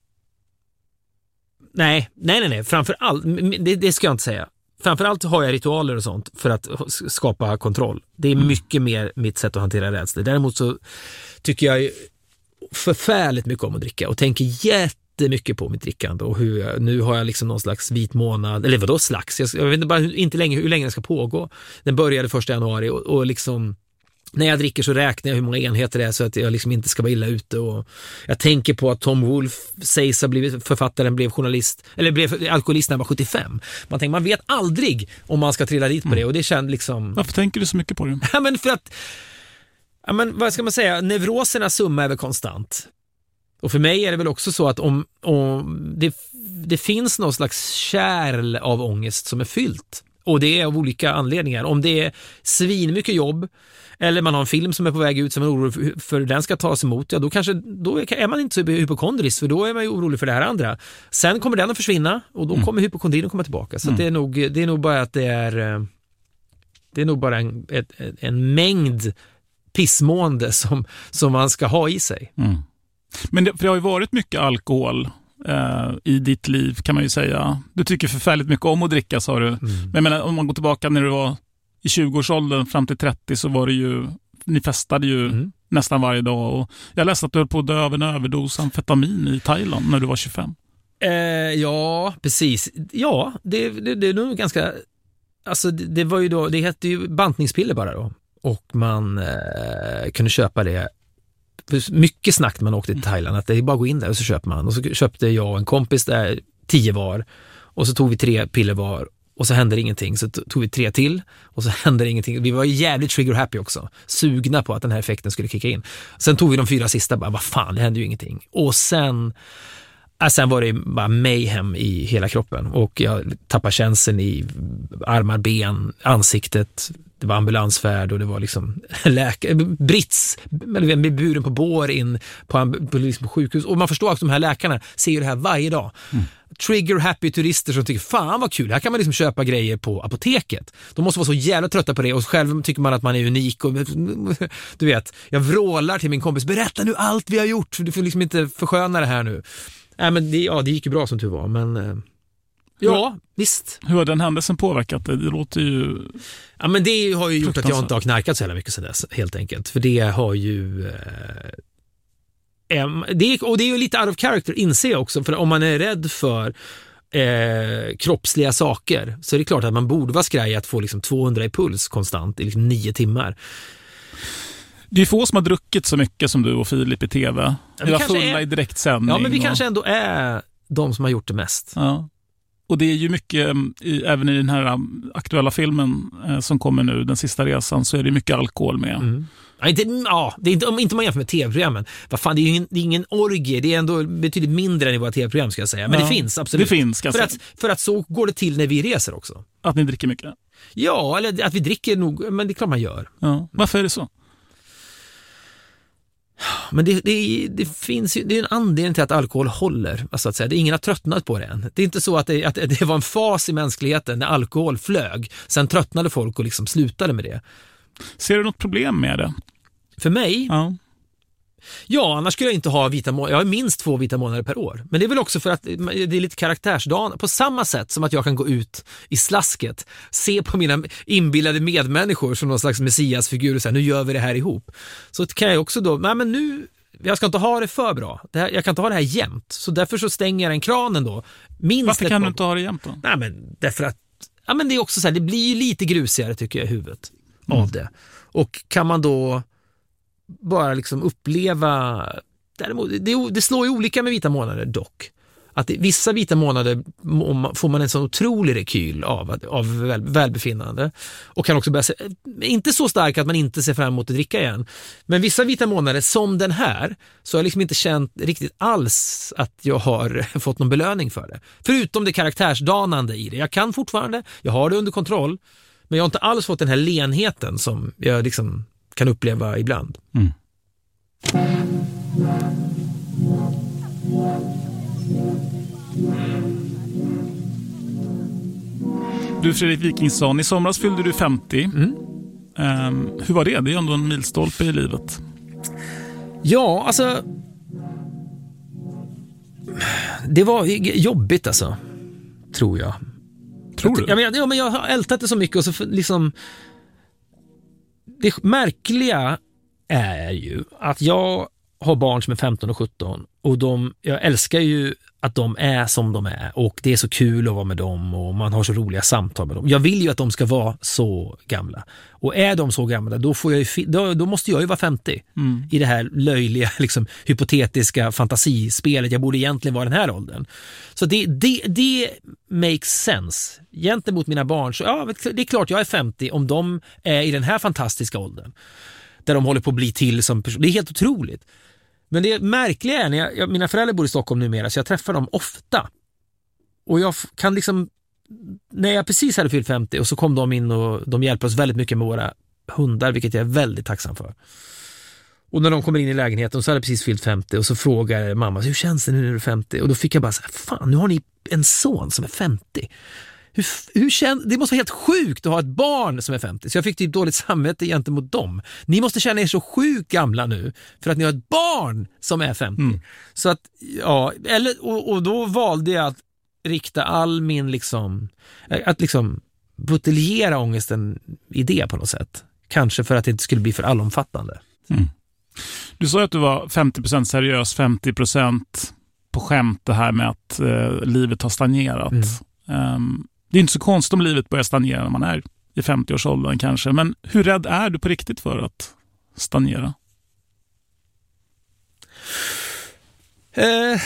nej, nej, nej, nej. Framförallt, det, det ska jag inte säga. Framförallt har jag ritualer och sånt för att skapa kontroll. Det är mm. mycket mer mitt sätt att hantera rädslor. Däremot så tycker jag förfärligt mycket om att dricka och tänker jättemycket på mitt drickande och hur jag, nu har jag liksom någon slags vit månad, eller vadå slags, jag, jag vet inte bara hur, inte länge, hur länge det ska pågå. Den började första januari och, och liksom när jag dricker så räknar jag hur många enheter det är så att jag liksom inte ska vara illa ute och jag tänker på att Tom Wolfe sägs ha blivit författaren, blev journalist eller blev alkoholist när han var sjuttiofem. Man tänker, man vet aldrig om man ska trilla dit på det och det känns liksom... Varför tänker du så mycket på det? Ja, men för att ja, men vad ska man säga, neurosernas summa är väl konstant. Och för mig är det väl också så att om, om det, det finns någon slags kärl av ångest som är fyllt. Och det är av olika anledningar. Om det är svin mycket jobb eller man har en film som är på väg ut som är orolig för, för den ska tas emot, ja då kanske då är man inte så hypokondrisk för då är man ju orolig för det här andra. Sen kommer den att försvinna och då mm. kommer hypokondrin att komma tillbaka. Så mm. det är nog det är nog bara att det är det är nog bara en, ett, en mängd pissmående som, som man ska ha i sig. Mm. Men det, för det har ju varit mycket alkohol eh, i ditt liv kan man ju säga. Du tycker förfärligt mycket om att dricka, sa du. Mm. Men jag menar, om man går tillbaka när du var i tjugoårsåldern fram till trettio så var det ju, ni festade ju mm. nästan varje dag. Och jag läste att du höll på att dö av en överdos amfetamin i Thailand när du var tjugofem. Eh, ja, precis. Ja, det, det, det är nog ganska... Alltså det, det var ju då, det hette ju bantningspiller bara då. Och man eh, kunde köpa det. Mycket snack när man åkte till Thailand att det är bara att gå in där och så köper man. Och så köpte jag och en kompis där tio var och så tog vi tre piller var och så hände ingenting. Så tog vi tre till och så hände ingenting. Vi var jävligt trigger happy också. Sugna på att den här effekten skulle kicka in. Sen tog vi de fyra sista bara, vad fan, det hände ju ingenting. Och sen, Äh, sen var det bara mayhem i hela kroppen och jag tappade känseln i armar, ben, ansiktet. Det var ambulansfärd och det var liksom läkare, brits, med buren på bår in på, på, liksom på sjukhus. Och man förstår att de här läkarna ser ju det här varje dag. Mm. Trigger happy turister som tycker, fan vad kul, här kan man liksom köpa grejer på apoteket. De måste vara så jävla trötta på det och själv tycker man att man är unik. Och, du vet, jag vrålar till min kompis, berätta nu allt vi har gjort, du får liksom inte försköna det här nu. Nej, men det, ja, det gick ju bra som tur var, men... Ja, hur, visst. Hur har den händelsen påverkat det? Det låter ju... Ja, men det har ju gjort att jag inte har knarkat så jävla mycket sedan dess, helt enkelt. För det har ju... Eh, det är, och det är ju lite out of character, inser jag också. För om man är rädd för eh, kroppsliga saker så är det klart att man borde vara skraj att få liksom tvåhundra i puls konstant i liksom nio timmar. Det är få som har druckit så mycket som du och Filip i tv. Ja, vi var fulla är... i direktsändning. Ja, men vi och... kanske ändå är de som har gjort det mest. Ja. Och det är ju mycket, i, även i den här aktuella filmen eh, som kommer nu, Den sista resan, så är det mycket alkohol med. Mm. Ja, inte, ja, det är inte, om inte man jämför med tv-programmen. Vad fan, det är ju ingen, det är ingen orgie, det är ändå betydligt mindre än i våra tv-program ska jag säga. Men ja, det finns, absolut. Det finns, för, att, för att så går det till när vi reser också. Att ni dricker mycket? Ja, eller att vi dricker nog, men det är klart man gör. Ja. Varför är det så? Men det, det, det finns ju, det är en anledning till att alkohol håller, alltså att säga. Det är ingen har tröttnat på det än. Det är inte så att det, att det var en fas i mänskligheten när alkohol flög. Sen tröttnade folk och liksom slutade med det. Ser du något problem med det? För mig? Ja. Ja, annars skulle jag inte ha vita månader. Jag har minst två vita månader per år. Men det är väl också för att det är lite karaktärsdagen. På samma sätt som att jag kan gå ut i slasket, se på mina inbillade medmänniskor som någon slags messiasfigur och säga, nu gör vi det här ihop. Så kan jag också då, nej men nu, jag ska inte ha det för bra. Det här, jag kan inte ha det här jämt. Så därför så stänger jag den kranen då. Minst Varför kan du inte ha det jämt då? Nej men därför att, ja men det är också så här, det blir ju lite grusigare tycker jag i huvudet mm. av det. Och kan man då bara liksom uppleva, däremot, det, det slår ju olika med vita månader dock. Att det, vissa vita månader får man en sån otrolig rekyl av, av väl, välbefinnande och kan också börja se, inte så stark att man inte ser fram emot att dricka igen. Men vissa vita månader som den här så har jag liksom inte känt riktigt alls att jag har fått någon belöning för det. Förutom det karaktärsdanande i det. Jag kan fortfarande, jag har det under kontroll, men jag har inte alls fått den här lenheten som jag liksom kan uppleva ibland. Mm. Du Fredrik Wikingsson, i somras fyllde du femtio. Mm. Um, hur var det? Det är ju ändå en milstolpe i livet. Ja, alltså det var jobbigt alltså, tror jag. Tror du? Ja, men, ja, men jag har ältat det så mycket och så liksom det märkliga är ju att jag har barn som är femton och sjutton och de, jag älskar ju att de är som de är och det är så kul att vara med dem och man har så roliga samtal med dem. Jag vill ju att de ska vara så gamla. Och är de så gamla, då, får jag ju, då, då måste jag ju vara femtio mm. i det här löjliga, liksom, hypotetiska fantasispelet. Jag borde egentligen vara den här åldern. Så det, det, det makes sense. Gentemot mina barn, så ja, det är klart jag är femtio om de är i den här fantastiska åldern. Där de håller på att bli till som person. Det är helt otroligt. Men det märkliga är när jag, jag, mina föräldrar bor i Stockholm numera så jag träffar dem ofta. Och jag kan liksom, när jag precis hade fyllt femtio och så kom de in och de hjälper oss väldigt mycket med våra hundar, vilket jag är väldigt tacksam för. Och när de kommer in i lägenheten så hade jag precis fyllt femtio och så frågar mamma, hur känns det nu när du är femtio? Och då fick jag bara säga, fan nu har ni en son som är femtio. Hur, hur känns, det måste vara helt sjukt att ha ett barn som är femtio. Så jag fick typ dåligt samvete gentemot dem. Ni måste känna er så sjukt gamla nu för att ni har ett barn som är femtio. Mm. Så att, ja, eller, och, och då valde jag att rikta all min liksom, att liksom buteljera ångesten i det på något sätt. Kanske för att det inte skulle bli för allomfattande. Mm. Du sa att du var femtio procent seriös, femtio procent på skämt, det här med att eh, livet har stagnerat. Mm. Um, Det är inte så konstigt om livet börjar stagnera när man är i femtio-årsåldern kanske. Men hur rädd är du på riktigt för att stagnera? Uh,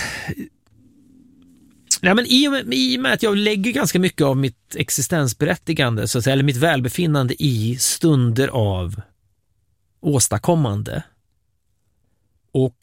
nej men i, och med, I och med att jag lägger ganska mycket av mitt existensberättigande, så att säga, eller mitt välbefinnande i stunder av åstadkommande. Och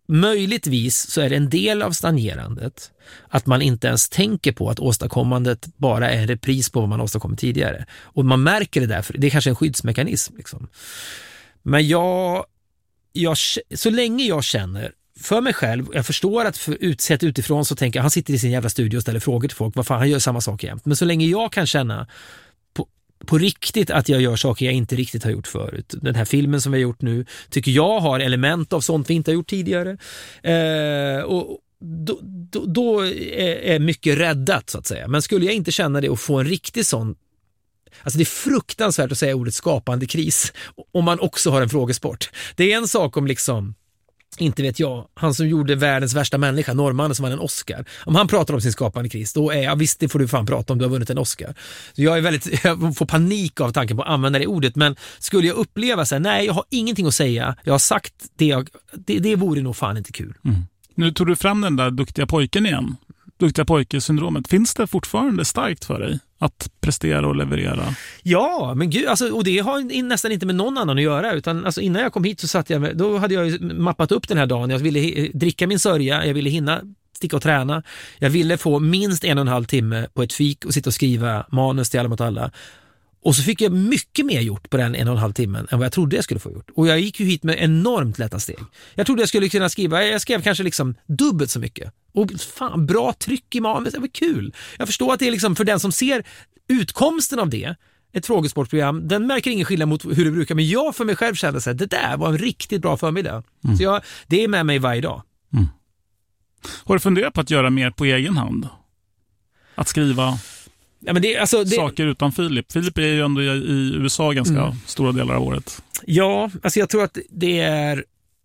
möjligtvis så är det en del av stagnerandet att man inte ens tänker på att åstadkommandet bara är en repris på vad man åstadkommit tidigare. Och man märker det därför. Det är kanske en skyddsmekanism. Liksom. Men jag, jag, så länge jag känner för mig själv, jag förstår att för utsett utifrån så tänker jag, han sitter i sin jävla studio och ställer frågor till folk, vad fan, han gör samma sak jämt. Men så länge jag kan känna på, på riktigt att jag gör saker jag inte riktigt har gjort förut. Den här filmen som vi har gjort nu tycker jag har element av sånt vi inte har gjort tidigare. Eh, och då, då, då är, är mycket räddat så att säga. Men skulle jag inte känna det och få en riktig sån, alltså det är fruktansvärt att säga ordet skapande kris om man också har en frågesport. Det är en sak om liksom, inte vet jag, han som gjorde världens värsta människa, norrmannen som vann en Oscar. Om han pratar om sin skapande kris, då är jag, visst det får du fan prata om, du har vunnit en Oscar. Så jag är väldigt, jag får panik av tanken på att använda det ordet, men skulle jag uppleva så här, nej jag har ingenting att säga, jag har sagt det, jag, det, det vore nog fan inte kul. Mm. Nu tog du fram den där duktiga pojken igen. Duktiga pojke-syndromet. Finns det fortfarande starkt för dig att prestera och leverera? Ja, men gud, alltså, och det har nästan inte med någon annan att göra, utan alltså, innan jag kom hit så satt jag med, då hade jag mappat upp den här dagen. Jag ville dricka min sörja, jag ville hinna sticka och träna. Jag ville få minst en och en halv timme på ett fik och sitta och skriva manus till Alla mot alla. Och så fick jag mycket mer gjort på den en och en halv timmen än vad jag trodde jag skulle få gjort. Och jag gick ju hit med enormt lätta steg. Jag trodde jag skulle kunna skriva, jag skrev kanske liksom dubbelt så mycket. Och fan, bra tryck i manus, det var kul. Jag förstår att det är liksom för den som ser utkomsten av det, ett frågesportprogram, den märker ingen skillnad mot hur det brukar. Men jag för mig själv kände så här, det där var en riktigt bra förmiddag. Mm. Så jag, det är med mig varje dag. Mm. Har du funderat på att göra mer på egen hand? Att skriva... Ja, men det, alltså, det... saker utan Filip. Filip är ju ändå i, i U S A ganska mm. stora delar av året. Ja, alltså jag tror att det är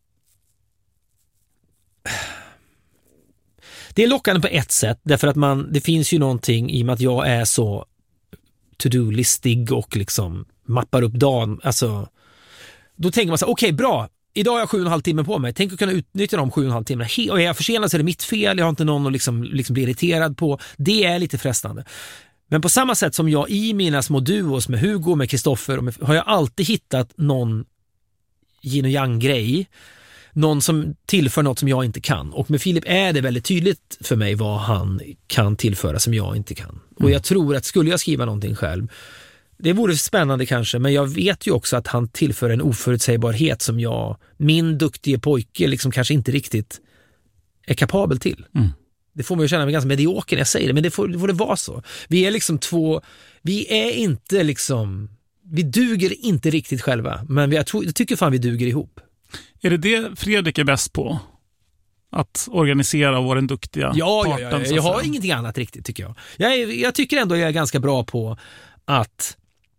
det är lockande på ett sätt, därför att man, det finns ju någonting i och med att jag är så to-do-listig och liksom mappar upp dagen, alltså då tänker man så här, okej, okay, bra, idag har jag sju och en halv timme på mig, tänk att kunna utnyttja de sju och en halv timmarna, och är jag försenad så är det mitt fel, jag har inte någon att liksom, liksom bli irriterad på, det är lite frestande. Men på samma sätt som jag i mina små duos med Hugo, med Kristoffer, och med, har jag alltid hittat någon yin och yang-grej. Någon som tillför något som jag inte kan. Och med Filip är det väldigt tydligt för mig vad han kan tillföra som jag inte kan. Mm. Och jag tror att skulle jag skriva någonting själv, det vore spännande kanske, men jag vet ju också att han tillför en oförutsägbarhet som jag, min duktiga pojke, liksom kanske inte riktigt är kapabel till. Mm. Det får man ju känna mig ganska medioker när jag säger det, men det får, det får det vara så. Vi är liksom två, vi är inte liksom, vi duger inte riktigt själva, men vi, jag, tror, jag tycker fan vi duger ihop. Är det det Fredrik är bäst på? Att organisera och vara den duktiga ja, parten? Ja, ja, jag har ingenting annat riktigt tycker jag. Jag, är, jag tycker ändå jag är ganska bra på att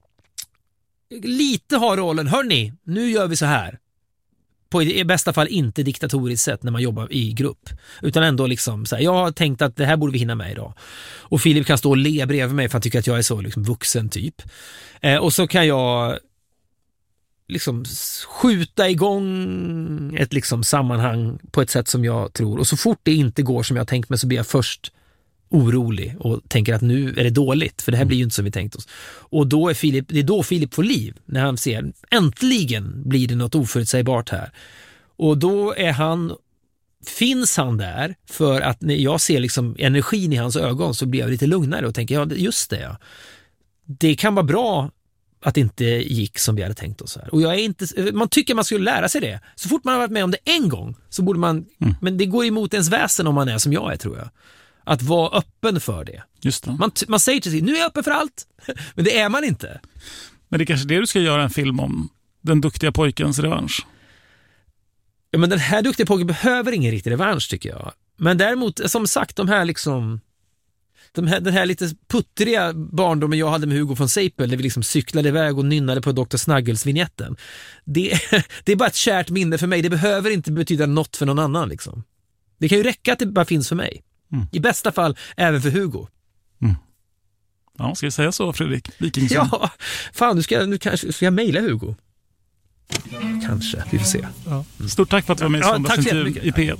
lite ha rollen, hörni, nu gör vi så här. På i bästa fall inte diktatoriskt sätt när man jobbar i grupp, utan ändå liksom så här, jag har tänkt att det här borde vi hinna med idag. Och Filip kan stå och le bredvid mig för han tycker att jag är så liksom vuxen typ. Eh, och så kan jag liksom skjuta igång ett liksom sammanhang på ett sätt som jag tror. Och så fort det inte går som jag tänkt mig så blir jag först orolig och tänker att nu är det dåligt, för det här blir ju inte som vi tänkt oss. Och då är Filip, det är då Filip får liv, när han ser äntligen blir det något oförutsägbart här. Och då är han, finns han där för att när jag ser liksom energin i hans ögon så blir jag lite lugnare och tänker, ja just det, ja. Det kan vara bra att det inte gick som vi hade tänkt oss här. Och jag är inte, man tycker man skulle lära sig det. Så fort man har varit med om det en gång så borde man, mm. men det går emot ens väsen om man är som jag är, tror jag. Att vara öppen för det. Just det. Man, man säger till sig, nu är jag öppen för allt. Men det är man inte. Men det är kanske det du ska göra en film om. Den duktiga pojkens revansch. Ja, men den här duktiga pojken behöver ingen riktig revansch tycker jag. Men däremot, som sagt, de här liksom de här, den här lite puttriga barndomen jag hade med Hugo von Seipel, där vi liksom cyklade iväg och nynnade på doktor Snuggles-vignetten. Det, det är bara ett kärt minne för mig. Det behöver inte betyda något för någon annan liksom. Det kan ju räcka att det bara finns för mig. Mm. I bästa fall även för Hugo. Mm. Ja, ska jag säga så, Fredrik Wikingsson? Ja, fan, nu ska, nu kanske, ska jag mejla Hugo. Kanske, vi får se. Ja. Stort tack för att du var med i ja, Söndagsintervju i P ett.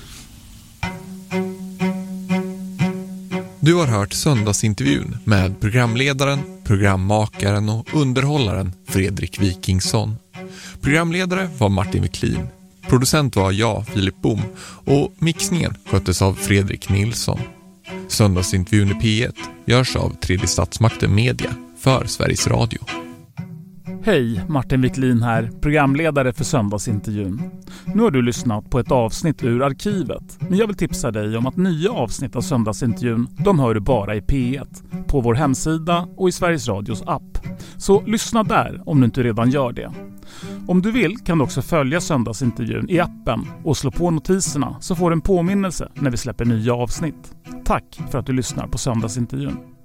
Du har hört Söndagsintervjun med programledaren, programmakaren och underhållaren Fredrik Wikingsson. Programledare var Martin Wiklin. Producent var jag, Filip Bom, och mixningen sköttes av Fredrik Nilsson. Söndagsintervjun i P ett görs av Tredje Statsmakten Media för Sveriges Radio. Hej, Martin Wiklin här, programledare för Söndagsintervjun. Nu har du lyssnat på ett avsnitt ur arkivet, men jag vill tipsa dig om att nya avsnitt av Söndagsintervjun, de hör du bara i P ett, på vår hemsida och i Sveriges Radios app. Så lyssna där om du inte redan gör det. Om du vill kan du också följa Söndagsintervjun i appen och slå på notiserna så får du en påminnelse när vi släpper nya avsnitt. Tack för att du lyssnar på Söndagsintervjun.